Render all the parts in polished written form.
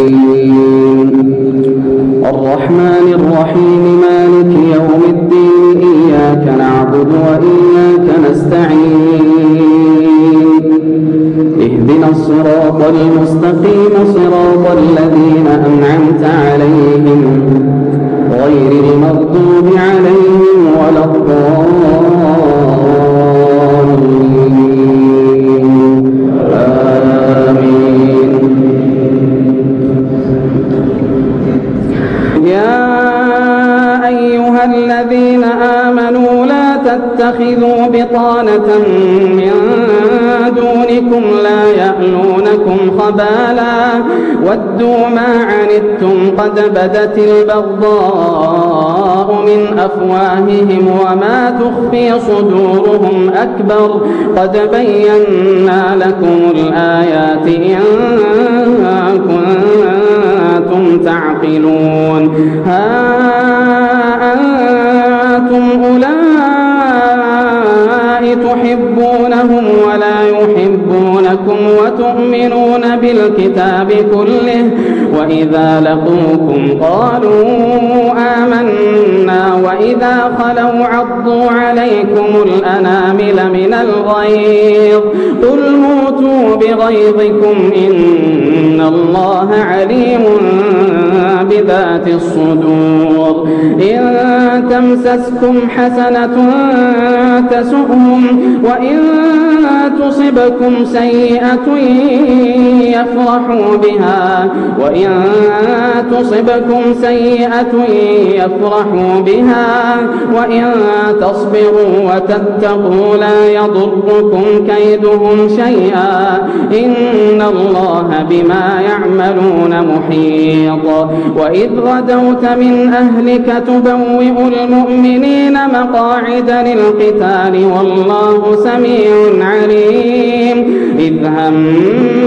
الرحمن الرحيم مالك يوم الدين إياك نعبد وإياك نستعين اهدنا الصراط المستقيم صراط الذين أنعمت عليهم غير المغضوب عليهم ولا الضالين آمين. يا أيها الذين آمنوا لا تتخذوا بطانة من دونكم لا يألونكم خبالا ودوا ما عنتم قد بدت البغضاء من أفواههم وما تخفي صدورهم أكبر قد بينا لكم الآيات إن كنتم تعقلون. ها أنتم أولئك تحبونهم ولا يحبونكم وتؤمنون بالكتاب كله وإذا لقوكم قالوا آمنا وإذا خلوا عضوا عليكم الأنامل من الغيظ قل موتوا بغيظكم إن الله عليم بذات الصدور. إن تمسسكم حسنة تسؤهم وإن تصبكم سيئة يفرحوا بها وإن تصبروا وتتقوا لا يضركم كيدهم شيئا إن الله بما يعملون محيط. وإذ غدوت من أهلك تبوئ المؤمنين مقاعد للقتال والله سميع عليم. إذ هم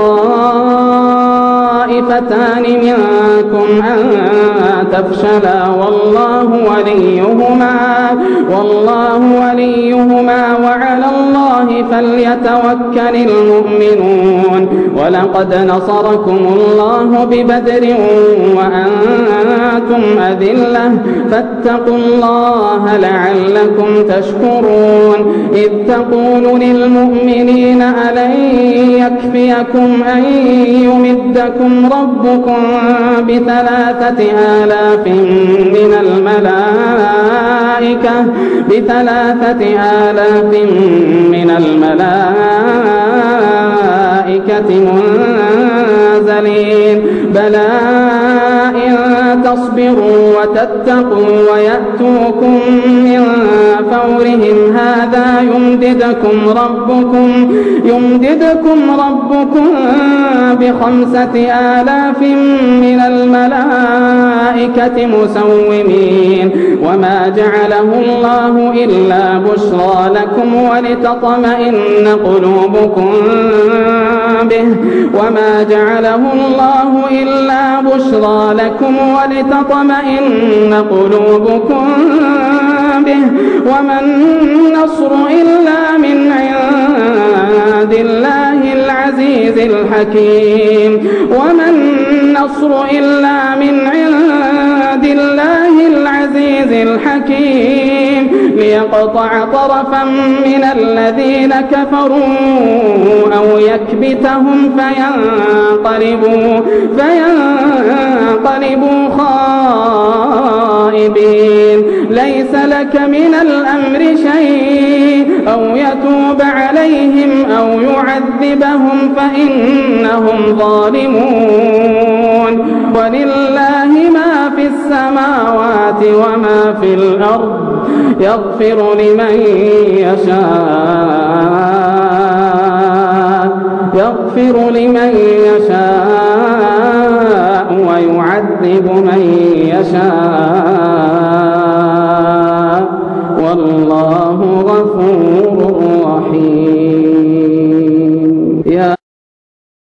الطائفتان منكم أن تفشلا والله وليهما وعلى الله فليتوكل المؤمنون. ولقد نصركم الله ببدر وأنتم أذلة فاتقوا الله لعلكم تشكرون. إذ تقول للمؤمنين ألن يكفيكم أن يمدكم ربكم ب3,000 من الملائكة منزلين بلى إن تصبروا وتتقوا ويأتوكم من فورهم هذا يمددكم ربكم ب5,000 من الملائكة مسومين. وما جعله الله إلا بشرى لكم ولتطمئن قلوبكم به وما النصر إلا من عند الله العزيز الحكيم. ليقطع طرفا من الذين كفروا أو يكبتهم فينقلبوا خائبين. ليس لك من الأمر شيء أو يتوب عليهم أو يعذبهم فإنهم ظالمون. ولله ما في السماوات وما في الأرض يغفر لمن يشاء ويعذب من يشاء